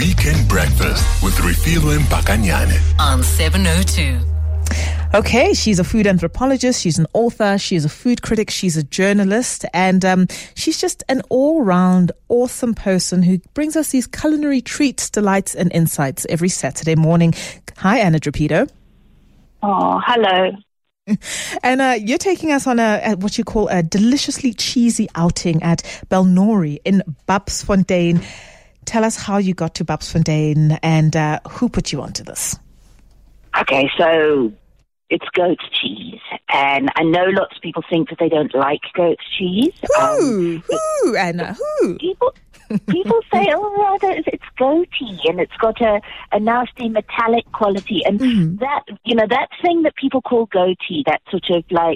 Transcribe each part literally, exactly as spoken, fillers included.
Weekend Breakfast with Refilwe Mpakanyane on seven oh two. Okay, she's a food anthropologist, she's an author, she's a food critic, she's a journalist, and um, she's just an all-round awesome person who brings us these culinary treats, delights, and insights every Saturday morning. Hi, Anna Drapido. Oh, hello. And uh, you're taking us on a, a what you call a deliciously cheesy outing at Belnori in Babsfontein. Tell us how you got to Babsfontein and uh, who put you onto this. Okay, so it's goat's cheese, and I know lots of people think that they don't like goat's cheese. Who? Um, who, Anna? Who? People, people say, oh, well, it's goaty, and it's got a, a nasty metallic quality, and mm-hmm. that, you know, that thing that people call goaty, that sort of like,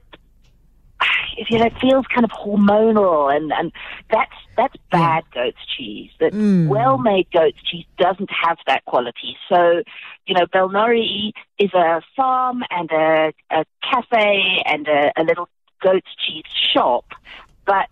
you know, it feels kind of hormonal, and, and that's that's bad yeah. goat's cheese. That mm. well-made goat's cheese doesn't have that quality. So, you know, Belnori is a farm and a, a cafe and a, a little goat's cheese shop, but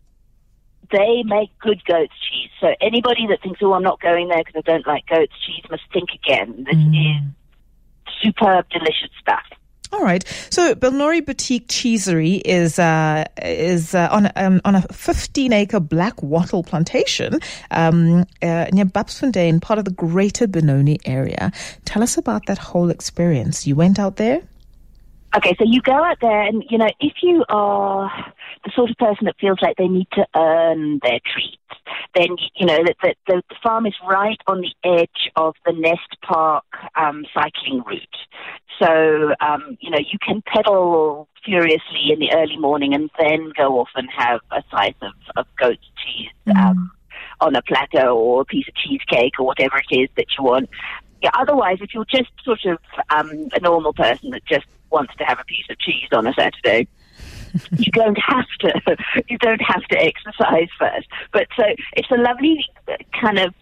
they make good goat's cheese. So anybody that thinks, oh, I'm not going there because I don't like goat's cheese, must think again. This mm. is superb, delicious stuff. All right. So Belnori Boutique Cheesery is uh, is uh, on um, on a fifteen acre black wattle plantation um, uh, near Babsfontein, part of the Greater Benoni area. Tell us about that whole experience. You went out there? Okay, so you go out there, and you know, if you are the sort of person that feels like they need to earn their treats, then you know that the, the, the farm is right on the edge of the Nest Park um, cycling route. So, um, you know, you can pedal furiously in the early morning and then go off and have a slice of, of goat's cheese mm. um, on a platter or a piece of cheesecake or whatever it is that you want. Yeah, otherwise, if you're just sort of um, a normal person that just wants to have a piece of cheese on a Saturday, you don't have to. You don't have to exercise first. But so it's a lovely kind of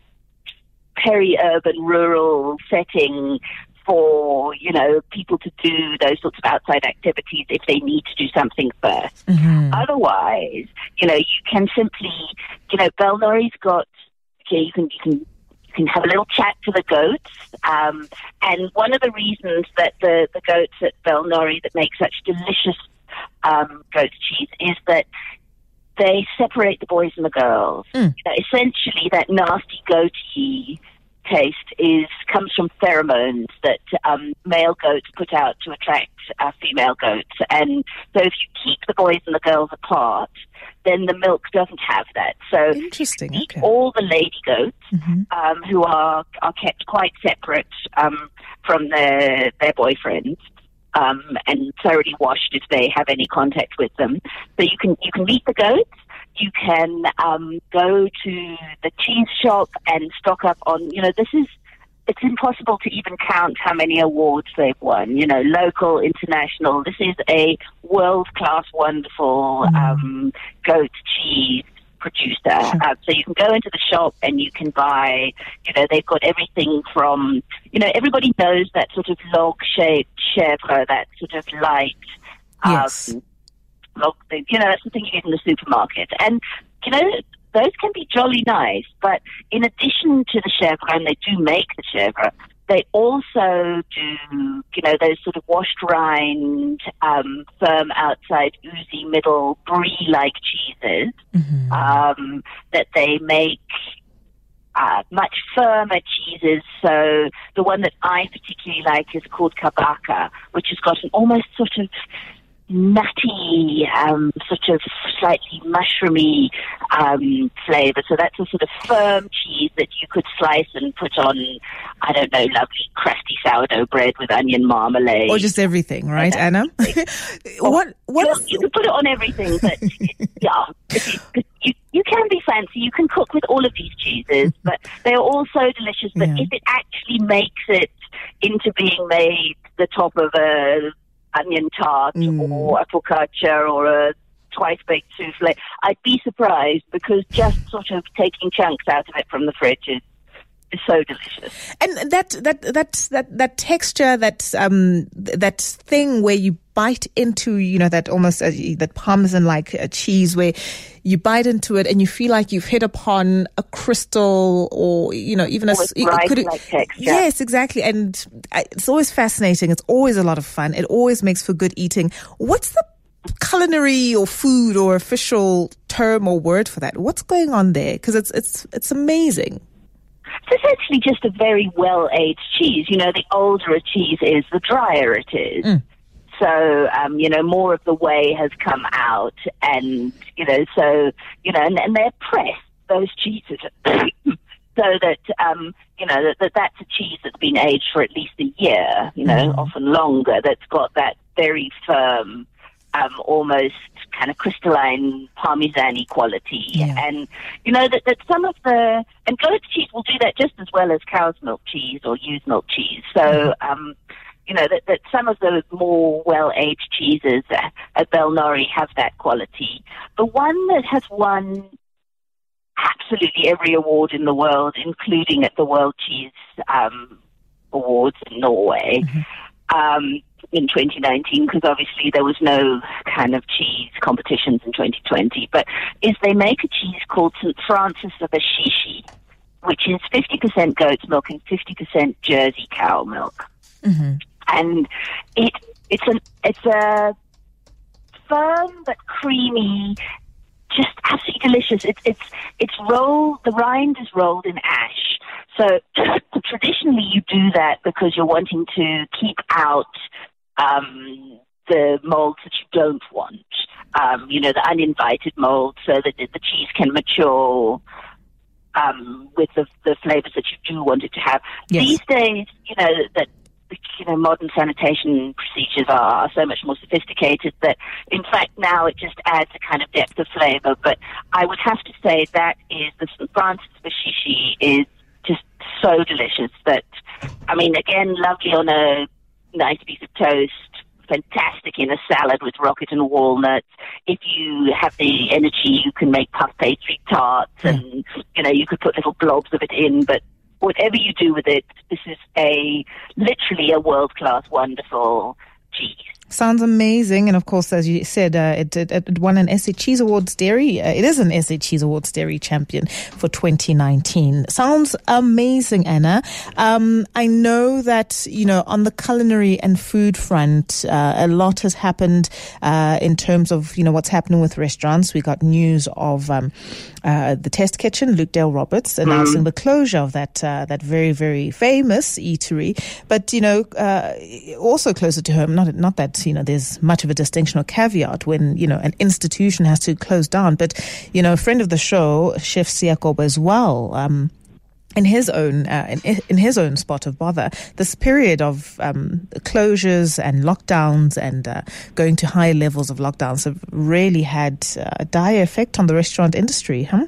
peri-urban, rural setting for, you know, people to do those sorts of outside activities if they need to do something first. Mm-hmm. Otherwise, you know, you can simply, you know, Belnori's got, okay, you can, you can, you can have a little chat to the goats. Um, and one of the reasons that the, the goats at Belnori that make such delicious um, goat's cheese is that they separate the boys and the girls. Mm. You know, essentially, that nasty goatee taste is comes from pheromones that um, male goats put out to attract uh, female goats. And so if you keep the boys and the girls apart, then the milk doesn't have that. So interesting. Okay. All the lady goats mm-hmm. um, who are are kept quite separate um, from their their boyfriends. Um, and thoroughly washed if they have any contact with them. So you can you can meet the goats. You can um, go to the cheese shop and stock up on, you know, this is, it's impossible to even count how many awards they've won, you know, local, international. This is a world-class, wonderful mm. um, goat cheese producer. Sure. Uh, so you can go into the shop and you can buy, you know, they've got everything from, you know, everybody knows that sort of log-shaped chèvre, that sort of light, yes. um, log, you know, that's the thing you get in the supermarket. And, you know, those can be jolly nice, but in addition to the chèvre, and they do make the chèvre, they also do, you know, those sort of washed rind, um, firm outside, oozy middle, brie-like cheeses mm-hmm. um, that they make uh, much firmer cheeses. So the one that I particularly like is called kabaka, which has got an almost sort of nutty, um, sort of slightly mushroomy um, flavour. So that's a sort of firm cheese that you could slice and put on, I don't know, lovely crusty sourdough bread with onion marmalade. Or just everything, right, Anna? what? What? You, you can put it on everything, but yeah, you, you, you can be fancy. You can cook with all of these cheeses, but they are all so delicious. But yeah. if it actually makes it into being made the top of a onion tart mm. or a focaccia or a twice-baked souffle, I'd be surprised, because just sort of taking chunks out of it from the fridge is is so delicious. And that that that that that texture, that um that thing where you bite into, you know, that almost uh, that parmesan like uh, cheese where you bite into it and you feel like you've hit upon a crystal, or you know, even a it could like texture. Yes, exactly. And it's always fascinating. It's always a lot of fun. It always makes for good eating. What's the culinary or food or official term or word for that? What's going on there? Because it's it's it's amazing. It's essentially just a very well-aged cheese. You know, the older a cheese is, the drier it is. Mm. So, um, you know, more of the whey has come out, and, you know, so, you know, and, and they're pressed, those cheeses, so that, um, you know, that, that that's a cheese that's been aged for at least a year, you know, mm. often longer, that's got that very firm, um, almost kind of crystalline Parmesan-y quality. Yeah. And, you know, that, that some of the, and goat cheese will do that just as well as cow's milk cheese or ewe's milk cheese. So, mm. um, you know, that, that some of the more well-aged cheeses at Belnori have that quality. The one that has won absolutely every award in the world, including at the World Cheese um, Awards in Norway, mm-hmm. um, in twenty nineteen, because obviously there was no kind of cheese competitions in twenty twenty, but is they make a cheese called Saint Francis of Assisi, which is fifty percent goat's milk and fifty percent Jersey cow milk. Mm-hmm. And it it's an it's a firm but creamy, just absolutely delicious. It's it's it's rolled. The rind is rolled in ash. So traditionally, you do that because you're wanting to keep out um, the molds that you don't want. Um, you know, the uninvited molds, so that the cheese can mature um, with the the flavors that you do want it to have. Yes. These days, you know that. You know, modern sanitation procedures are, are so much more sophisticated that, in fact, now it just adds a kind of depth of flavor. But I would have to say that is the Saint Francis of Assisi is just so delicious that, I mean, again, lovely on a nice piece of toast, fantastic in a salad with rocket and walnuts. If you have the energy, you can make puff pastry tarts, mm. and you know, you could put little blobs of it in, but whatever you do with it, this is a literally a world-class, wonderful cheese. Sounds amazing. And of course, as you said, uh, it, it, it won an S A Cheese Awards Dairy. Uh, it is an S A Cheese Awards Dairy champion for twenty nineteen. Sounds amazing, Anna. Um, I know that, you know, on the culinary and food front, uh, a lot has happened uh, in terms of, you know, what's happening with restaurants. We got news of um, uh, the Test Kitchen, Luke Dale Roberts, announcing mm. the closure of that uh, that very, very famous eatery. But, you know, uh, also closer to home, not not that, you know, there's much of a distinction or caveat when, you know, an institution has to close down. But, you know, a friend of the show, Chef Siakobo as well, um, in his own uh, in, in his own spot of bother, this period of um, closures and lockdowns and uh, going to high levels of lockdowns have really had a dire effect on the restaurant industry, huh?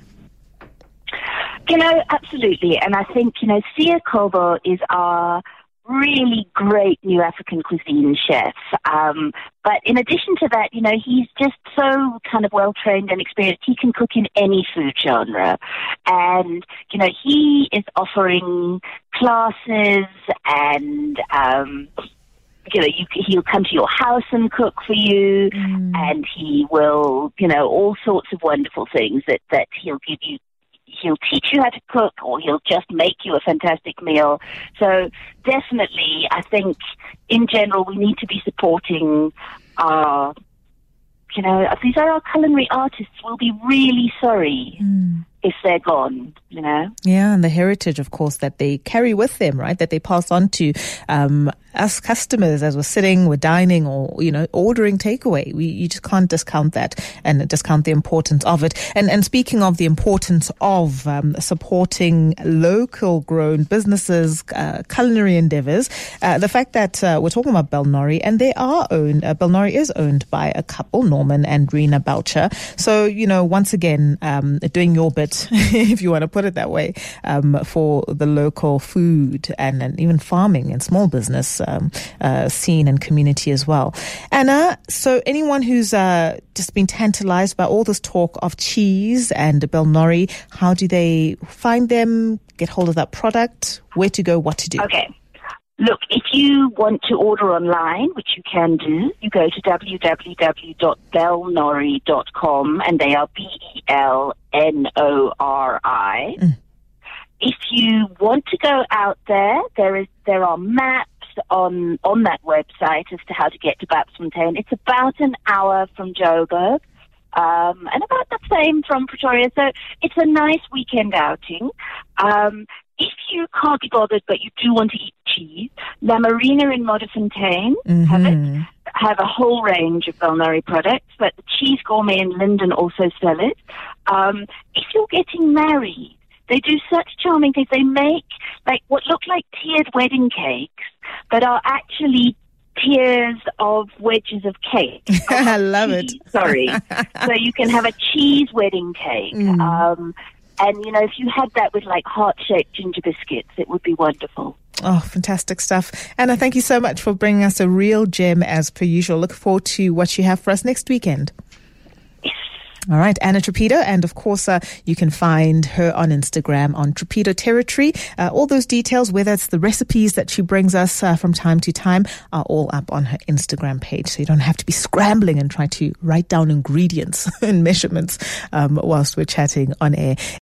You know, absolutely. And I think, you know, Siakobo is our really great new African cuisine chef. Um, but in addition to that, you know, he's just so kind of well-trained and experienced. He can cook in any food genre. And, you know, he is offering classes and, um, you know, you, he'll come to your house and cook for you. Mm. And he will, you know, all sorts of wonderful things that, that he'll give you. He'll teach you how to cook, or he'll just make you a fantastic meal. So definitely, I think in general, we need to be supporting our, you know, these are our culinary artists. We'll be really sorry mm. if they're gone, you know. Yeah, and the heritage, of course, that they carry with them, right, that they pass on to um, us customers as we're sitting, we're dining, or, you know, ordering takeaway. We You just can't discount that and discount the importance of it. And and speaking of the importance of um, supporting local grown businesses, uh, culinary endeavors, uh, the fact that uh, we're talking about Belnori, and they are owned, uh, Belnori is owned by a couple, Norman and Rena Belcher. So, you know, once again, um, doing your bit, if you want to put put it that way, um, for the local food and, and even farming and small business um, uh, scene and community as well. Anna, so anyone who's uh, just been tantalized by all this talk of cheese and Belnori, how do they find them, get hold of that product, where to go, what to do? Okay. Look, if you want to order online, which you can do, you go to w w w dot belnori dot com, and they are B E L N O R I. Mm. If you want to go out there, there is there are maps on on that website as to how to get to Bapsfontein. It's about an hour from Joburg, um, and about the same from Pretoria. So it's a nice weekend outing. Um, if you can't be bothered, but you do want to eat cheese, La Marina in Modderfontein mm-hmm. have it. Have a whole range of Belnori products, but the Cheese Gourmet in Linden also sell it. Um, if you're getting married, they do such charming things. They make like what look like tiered wedding cakes, but are actually tiers of wedges of cake. I love cheese, it. Sorry. So you can have a cheese wedding cake. Mm. Um, and, you know, if you had that with like heart-shaped ginger biscuits, it would be wonderful. Oh, fantastic stuff. Anna, thank you so much for bringing us a real gem as per usual. Look forward to what you have for us next weekend. All right, Anna Trapido, and of course, uh, you can find her on Instagram on Trapido Territory. Uh, all those details, whether it's the recipes that she brings us uh, from time to time, are all up on her Instagram page. So you don't have to be scrambling and try to write down ingredients and measurements um, whilst we're chatting on air.